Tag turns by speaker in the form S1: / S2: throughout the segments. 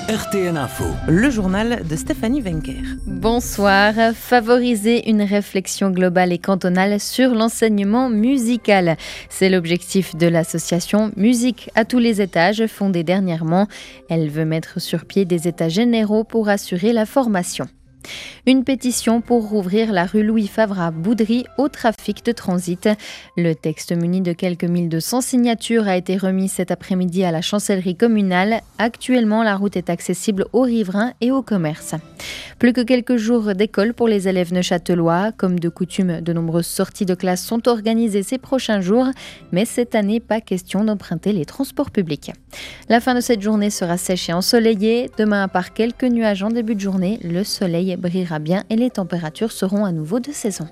S1: RTN Info.
S2: Le journal de Stéphanie Wenker.
S3: Bonsoir. Favoriser une réflexion globale et cantonale sur l'enseignement musical. C'est l'objectif de l'association Musique à tous les étages, fondée dernièrement. Elle veut mettre sur pied des états généraux pour assurer la formation. Une pétition pour rouvrir la rue Louis Favre à Boudry au trafic de transit. Le texte muni de quelques 1200 signatures a été remis cet après-midi à la chancellerie communale. Actuellement, la route est accessible aux riverains et aux commerces. Plus que quelques jours d'école pour les élèves neuchâtelois. Comme de coutume, de nombreuses sorties de classe sont organisées ces prochains jours. Mais cette année, pas question d'emprunter les transports publics. La fin de cette journée sera sèche et ensoleillée. Demain, à part quelques nuages en début de journée, le soleil brillera bien et les températures seront à nouveau de saison.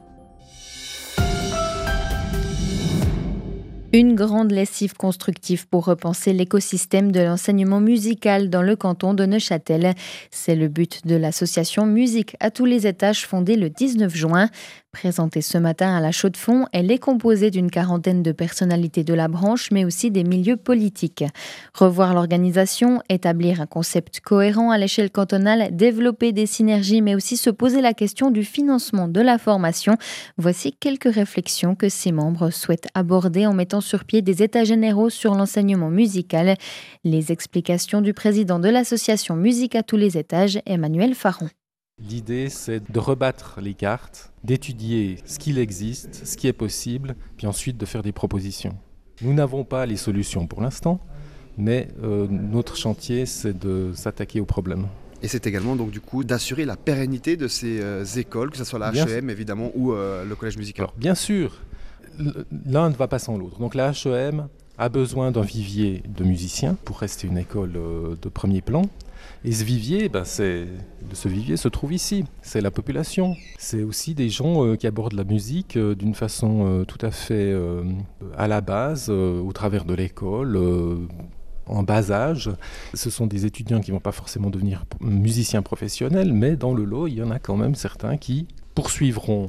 S3: Une grande lessive constructive pour repenser l'écosystème de l'enseignement musical dans le canton de Neuchâtel. C'est le but de l'association Musique à tous les étages fondée le 19 juin. Présentée ce matin à la Chaux-de-Fonds, elle est composée d'une quarantaine de personnalités de la branche, mais aussi des milieux politiques. Revoir l'organisation, établir un concept cohérent à l'échelle cantonale, développer des synergies, mais aussi se poser la question du financement de la formation. Voici quelques réflexions que ses membres souhaitent aborder en mettant sur pied des états généraux sur l'enseignement musical. Les explications du président de l'association Musique à tous les étages, Emmanuel Faron.
S4: L'idée, c'est de rebattre les cartes, d'étudier ce qu'il existe, ce qui est possible, puis ensuite de faire des propositions. Nous n'avons pas les solutions pour l'instant, mais notre chantier, c'est de s'attaquer aux problèmes.
S5: Et c'est également donc du coup d'assurer la pérennité de ces écoles, que ce soit la HEM évidemment ou le collège musical.
S4: Alors, bien sûr, l'un ne va pas sans l'autre. Donc la HEM a besoin d'un vivier de musiciens pour rester une école de premier plan. Et ce vivier, ce vivier se trouve ici, c'est la population. C'est aussi des gens qui abordent la musique d'une façon tout à fait à la base, au travers de l'école, en bas âge. Ce sont des étudiants qui ne vont pas forcément devenir musiciens professionnels, mais dans le lot, il y en a quand même certains qui poursuivront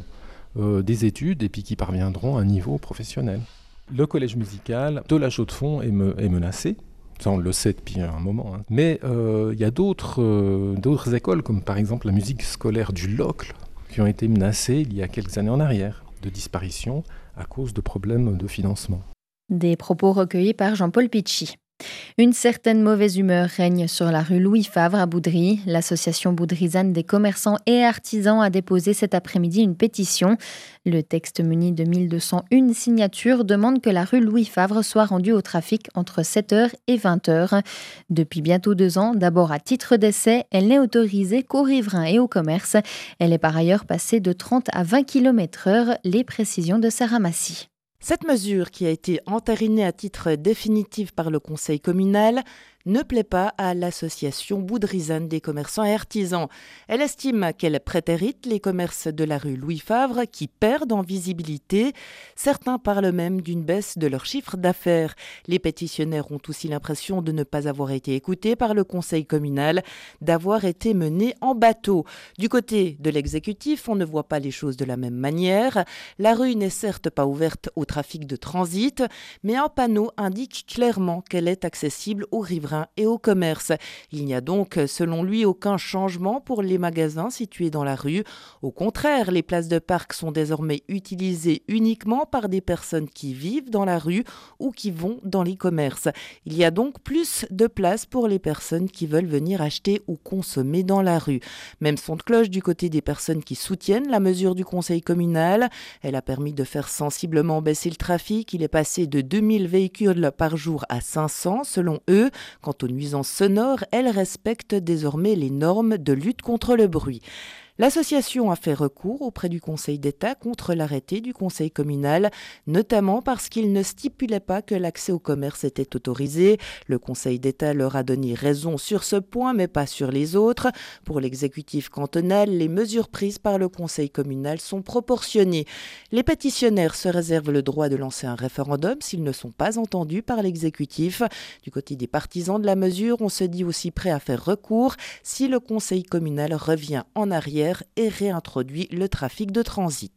S4: des études et puis qui parviendront à un niveau professionnel. Le collège musical de la Chaux-de-Fonds est menacé. Ça, on le sait depuis un moment. Mais il y a d'autres écoles, comme par exemple la musique scolaire du Locle, qui ont été menacées il y a quelques années en arrière de disparition à cause de problèmes de financement.
S3: Des propos recueillis par Jean-Paul Pichy. Une certaine mauvaise humeur règne sur la rue Louis Favre à Boudry. L'association boudrisane des commerçants et artisans a déposé cet après-midi une pétition. Le texte muni de 1201 signatures demande que la rue Louis Favre soit rendue au trafic entre 7h et 20h. Depuis bientôt 2 ans, d'abord à titre d'essai, elle n'est autorisée qu'aux riverains et aux commerces. Elle est par ailleurs passée de 30 à 20 km/h, les précisions de Sarah Massy.
S2: Cette mesure, qui a été entérinée à titre définitif par le conseil communal, ne plaît pas à l'association boudrisane des commerçants et artisans. Elle estime qu'elle prétérite les commerces de la rue Louis Favre qui perdent en visibilité. Certains parlent même d'une baisse de leur chiffre d'affaires. Les pétitionnaires ont aussi l'impression de ne pas avoir été écoutés par le conseil communal, d'avoir été menés en bateau. Du côté de l'exécutif, on ne voit pas les choses de la même manière. La rue n'est certes pas ouverte au trafic de transit, mais un panneau indique clairement qu'elle est accessible aux riverains et au commerce. Il n'y a donc, selon lui, aucun changement pour les magasins situés dans la rue. Au contraire, les places de parc sont désormais utilisées uniquement par des personnes qui vivent dans la rue ou qui vont dans les commerces. Il y a donc plus de place pour les personnes qui veulent venir acheter ou consommer dans la rue. Même son de cloche du côté des personnes qui soutiennent la mesure du conseil communal. Elle a permis de faire sensiblement baisser le trafic. Il est passé de 2000 véhicules par jour à 500 selon eux. Quant aux nuisances sonores, elles respectent désormais les normes de lutte contre le bruit. L'association a fait recours auprès du Conseil d'État contre l'arrêté du Conseil communal, notamment parce qu'il ne stipulait pas que l'accès au commerce était autorisé. Le Conseil d'État leur a donné raison sur ce point, mais pas sur les autres. Pour l'exécutif cantonal, les mesures prises par le Conseil communal sont proportionnées. Les pétitionnaires se réservent le droit de lancer un référendum s'ils ne sont pas entendus par l'exécutif. Du côté des partisans de la mesure, on se dit aussi prêt à faire recours si le Conseil communal revient en arrière et réintroduit le trafic de transit.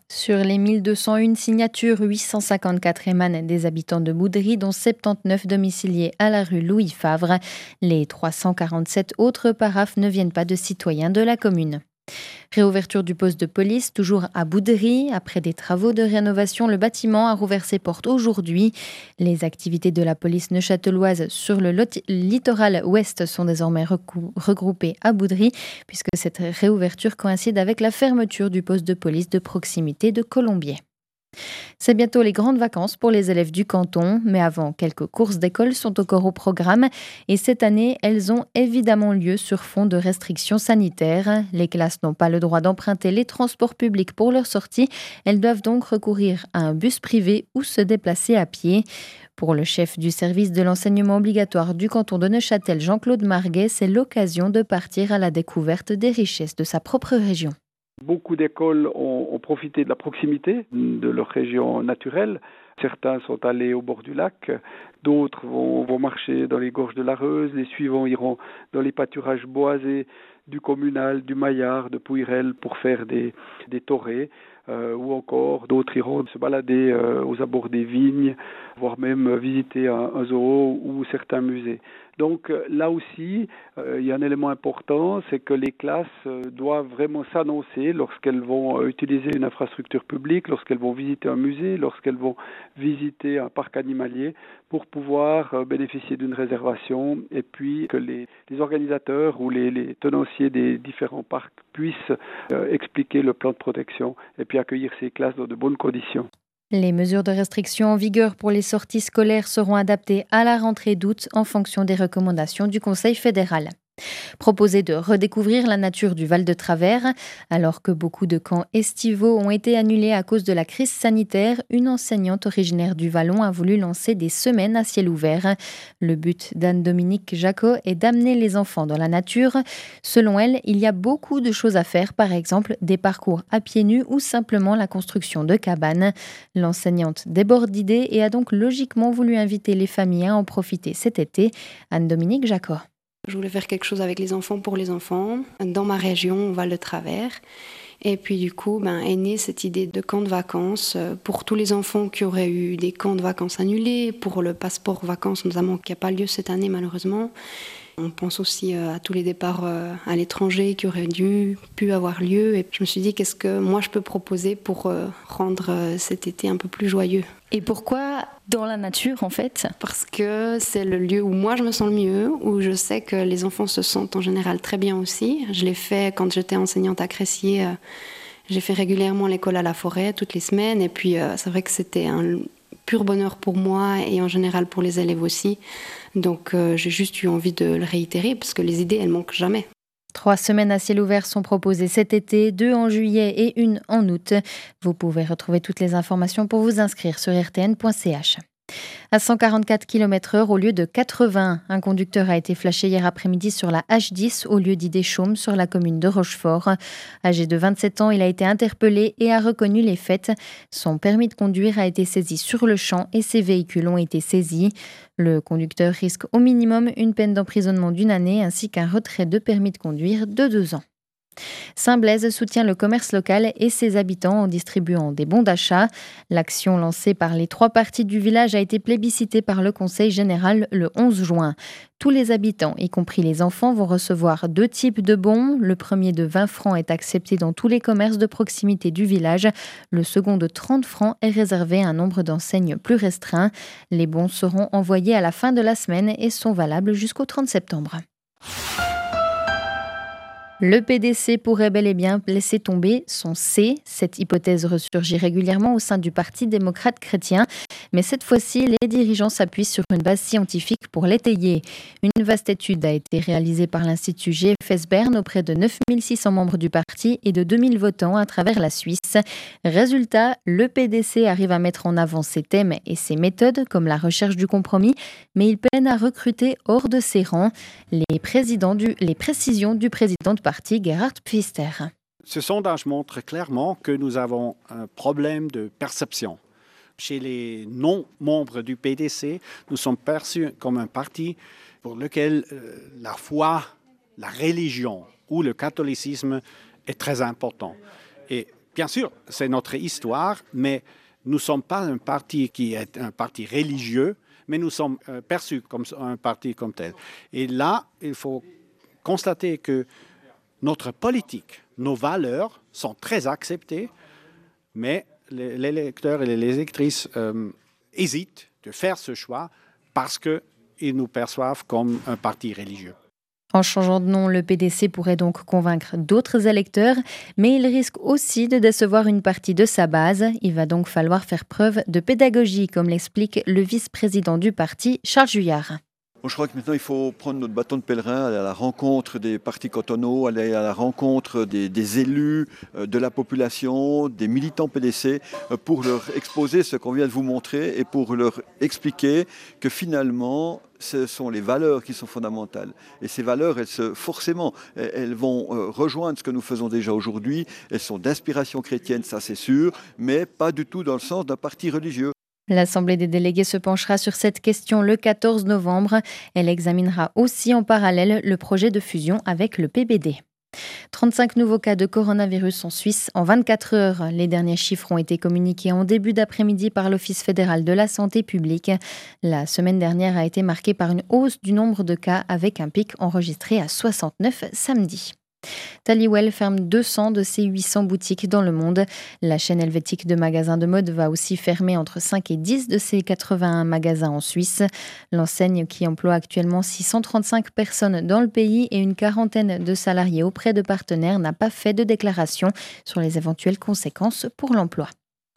S3: Sur les 1201 signatures, 854 émanent des habitants de Boudry, dont 79 domiciliés à la rue Louis Favre. Les 347 autres paraphes ne viennent pas de citoyens de la commune. Réouverture du poste de police, toujours à Boudry. Après des travaux de rénovation, le bâtiment a rouvert ses portes aujourd'hui. Les activités de la police neuchâteloise sur le littoral ouest sont désormais regroupées à Boudry, puisque cette réouverture coïncide avec la fermeture du poste de police de proximité de Colombier. C'est bientôt les grandes vacances pour les élèves du canton, mais avant, quelques courses d'école sont encore au programme et cette année, elles ont évidemment lieu sur fond de restrictions sanitaires. Les classes n'ont pas le droit d'emprunter les transports publics pour leur sortie, elles doivent donc recourir à un bus privé ou se déplacer à pied. Pour le chef du service de l'enseignement obligatoire du canton de Neuchâtel, Jean-Claude Marguet, c'est l'occasion de partir à la découverte des richesses de sa propre région.
S1: Beaucoup d'écoles ont profité de la proximité de leur région naturelle. Certains sont allés au bord du lac, d'autres vont marcher dans les gorges de l'Areuse, les suivants iront dans les pâturages boisés du Communal, du Maillard, de Pouyrel pour faire des taurées, ou encore d'autres iront se balader aux abords des vignes, voire même visiter un zoo ou certains musées. Donc là aussi, il y a un élément important, c'est que les classes doivent vraiment s'annoncer lorsqu'elles vont utiliser une infrastructure publique, lorsqu'elles vont visiter un musée, lorsqu'elles vont visiter un parc animalier, pour pouvoir bénéficier d'une réservation et puis que les organisateurs ou les tenanciers des différents parcs puissent expliquer le plan de protection et puis accueillir ces classes dans de bonnes conditions.
S3: Les mesures de restriction en vigueur pour les sorties scolaires seront adaptées à la rentrée d'août en fonction des recommandations du Conseil fédéral. Proposer de redécouvrir la nature du Val de Travers. Alors que beaucoup de camps estivaux ont été annulés à cause de la crise sanitaire, une enseignante originaire du Vallon a voulu lancer des semaines à ciel ouvert. Le but d'Anne-Dominique Jacot est d'amener les enfants dans la nature. Selon elle, il y a beaucoup de choses à faire, par exemple des parcours à pieds nus ou simplement la construction de cabanes. L'enseignante déborde d'idées et a donc logiquement voulu inviter les familles à en profiter cet été. Anne-Dominique Jacot.
S6: Je voulais faire quelque chose avec les enfants pour les enfants, dans ma région, au Val de Travers. Et puis du coup, est née cette idée de camp de vacances pour tous les enfants qui auraient eu des camps de vacances annulés, pour le passeport vacances notamment qui n'a pas lieu cette année malheureusement. On pense aussi à tous les départs à l'étranger qui auraient pu avoir lieu. Et je me suis dit, qu'est-ce que moi je peux proposer pour rendre cet été un peu plus joyeux.
S7: Et pourquoi dans la nature en fait ?
S6: Parce que c'est le lieu où moi je me sens le mieux, où je sais que les enfants se sentent en général très bien aussi. Je l'ai fait quand j'étais enseignante à Crécier. J'ai fait régulièrement l'école à la forêt toutes les semaines. Et puis c'est vrai que c'était un pur bonheur pour moi et en général pour les élèves aussi. Donc j'ai juste eu envie de le réitérer parce que les idées, elles manquent jamais.
S3: 3 semaines à ciel ouvert sont proposées cet été, 2 en juillet et 1 en août. Vous pouvez retrouver toutes les informations pour vous inscrire sur rtn.ch. À 144 km/h au lieu de 80, un conducteur a été flashé hier après-midi sur la H10 au lieu d'Idéchaume sur la commune de Rochefort. Âgé de 27 ans, il a été interpellé et a reconnu les faits. Son permis de conduire a été saisi sur le champ et ses véhicules ont été saisis. Le conducteur risque au minimum une peine d'emprisonnement d'1 année ainsi qu'un retrait de permis de conduire de 2 ans. Saint-Blaise soutient le commerce local et ses habitants en distribuant des bons d'achat. L'action lancée par les 3 parties du village a été plébiscitée par le Conseil général le 11 juin. Tous les habitants, y compris les enfants, vont recevoir 2 types de bons. Le premier de 20 francs est accepté dans tous les commerces de proximité du village. Le second de 30 francs est réservé à un nombre d'enseignes plus restreint. Les bons seront envoyés à la fin de la semaine et sont valables jusqu'au 30 septembre. Le PDC pourrait bel et bien laisser tomber son C. Cette hypothèse ressurgit régulièrement au sein du Parti démocrate chrétien. Mais cette fois-ci, les dirigeants s'appuient sur une base scientifique pour l'étayer. Une vaste étude a été réalisée par l'Institut GFS Bern auprès de 9600 membres du parti et de 2000 votants à travers la Suisse. Résultat, le PDC arrive à mettre en avant ses thèmes et ses méthodes, comme la recherche du compromis, mais il peine à recruter hors de ses rangs. Les précisions du président de parti, Gerhard Pfister.
S8: Ce sondage montre clairement que nous avons un problème de perception. Chez les non-membres du PDC, nous sommes perçus comme un parti pour lequel la foi, la religion ou le catholicisme est très important. Et Bien sûr, c'est notre histoire, mais nous ne sommes pas un parti qui est un parti religieux, mais nous sommes perçus comme un parti comme tel. Et là, il faut constater que notre politique, nos valeurs sont très acceptées, mais les électeurs et les électrices hésitent de faire ce choix parce qu'ils nous perçoivent comme un parti religieux.
S3: En changeant de nom, le PDC pourrait donc convaincre d'autres électeurs, mais il risque aussi de décevoir une partie de sa base. Il va donc falloir faire preuve de pédagogie, comme l'explique le vice-président du parti, Charles Juillard.
S9: Je crois que maintenant, il faut prendre notre bâton de pèlerin, aller à la rencontre des partis cantonaux, aller à la rencontre des élus, de la population, des militants PDC, pour leur exposer ce qu'on vient de vous montrer et pour leur expliquer que finalement, ce sont les valeurs qui sont fondamentales. Et ces valeurs, elles vont rejoindre ce que nous faisons déjà aujourd'hui. Elles sont d'inspiration chrétienne, ça c'est sûr, mais pas du tout dans le sens d'un parti religieux.
S3: L'Assemblée des délégués se penchera sur cette question le 14 novembre. Elle examinera aussi en parallèle le projet de fusion avec le PBD. 35 nouveaux cas de coronavirus en Suisse en 24 heures. Les derniers chiffres ont été communiqués en début d'après-midi par l'Office fédéral de la santé publique. La semaine dernière a été marquée par une hausse du nombre de cas avec un pic enregistré à 69 samedi. Taliwell ferme 200 de ses 800 boutiques dans le monde. La chaîne helvétique de magasins de mode va aussi fermer entre 5 et 10 de ses 81 magasins en Suisse. L'enseigne, qui emploie actuellement 635 personnes dans le pays et une quarantaine de salariés auprès de partenaires, n'a pas fait de déclaration sur les éventuelles conséquences pour l'emploi.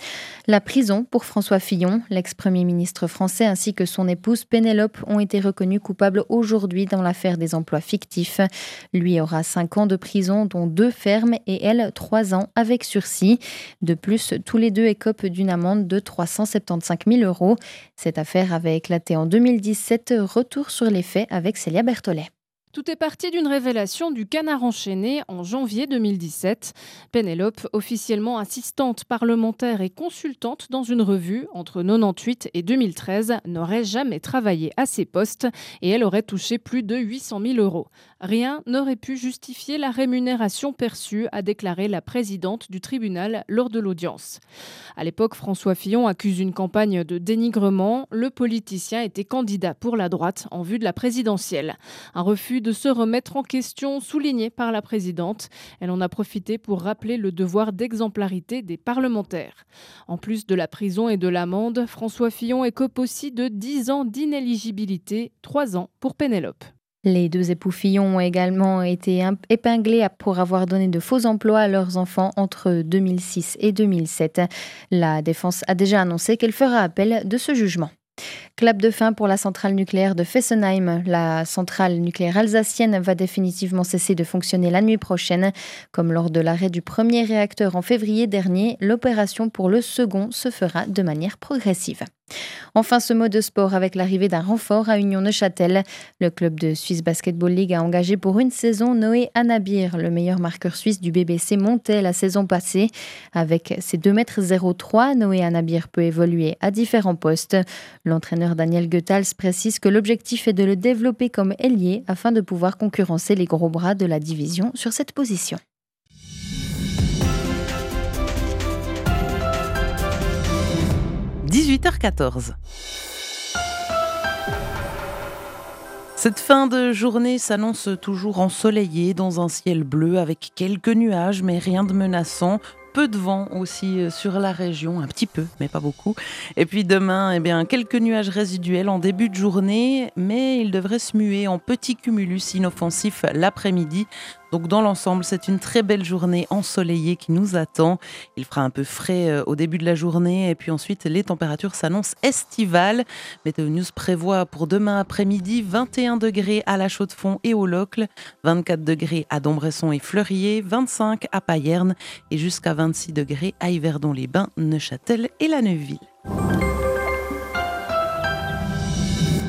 S3: La prison pour François Fillon, l'ex-premier ministre français ainsi que son épouse Pénélope ont été reconnus coupables aujourd'hui dans l'affaire des emplois fictifs. Lui aura 5 ans de prison, dont 2 fermes, et elle 3 ans avec sursis. De plus, tous les deux écopent d'une amende de 375 000 €. Cette affaire avait éclaté en 2017. Retour sur les faits avec Célia Berthollet.
S10: Tout est parti d'une révélation du Canard enchaîné en janvier 2017. Pénélope, officiellement assistante parlementaire et consultante dans une revue entre 1998 et 2013, n'aurait jamais travaillé à ces postes et elle aurait touché plus de 800 000 €. Rien n'aurait pu justifier la rémunération perçue, a déclaré la présidente du tribunal lors de l'audience. À l'époque, François Fillon accuse une campagne de dénigrement. Le politicien était candidat pour la droite en vue de la présidentielle. Un refus de se remettre en question, souligné par la présidente. Elle en a profité pour rappeler le devoir d'exemplarité des parlementaires. En plus de la prison et de l'amende, François Fillon écope aussi de 10 ans d'inéligibilité, 3 ans pour Pénélope.
S3: Les 2 époux Fillon ont également été épinglés pour avoir donné de faux emplois à leurs enfants entre 2006 et 2007. La défense a déjà annoncé qu'elle fera appel de ce jugement. Clap de fin pour la centrale nucléaire de Fessenheim. La centrale nucléaire alsacienne va définitivement cesser de fonctionner la nuit prochaine. Comme lors de l'arrêt du premier réacteur en février dernier, l'opération pour le second se fera de manière progressive. Enfin, ce mot de sport avec l'arrivée d'un renfort à Union-Neuchâtel. Le club de Swiss Basketball League a engagé pour une saison Noé Anabir, le meilleur marqueur suisse du BBC montait la saison passée. Avec ses 2,03 m, Noé Anabir peut évoluer à différents postes. L'entraîneur Daniel Goethals précise que l'objectif est de le développer comme ailier afin de pouvoir concurrencer les gros bras de la division sur cette position. «
S2: 18h14 » Cette fin de journée s'annonce toujours ensoleillée dans un ciel bleu avec quelques nuages mais rien de menaçant. Peu de vent aussi sur la région, un petit peu, mais pas beaucoup. Et puis demain, quelques nuages résiduels en début de journée, mais ils devraient se muer en petits cumulus inoffensifs l'après-midi. Donc dans l'ensemble, c'est une très belle journée ensoleillée qui nous attend. Il fera un peu frais au début de la journée et puis ensuite les températures s'annoncent estivales. Météo News prévoit pour demain après-midi 21 degrés à La Chaux-de-Fonds et au Locle, 24 degrés à Dombresson et Fleurier, 25 à Payerne et jusqu'à 26 degrés à Yverdon-les-Bains, Neuchâtel et La Neuveville.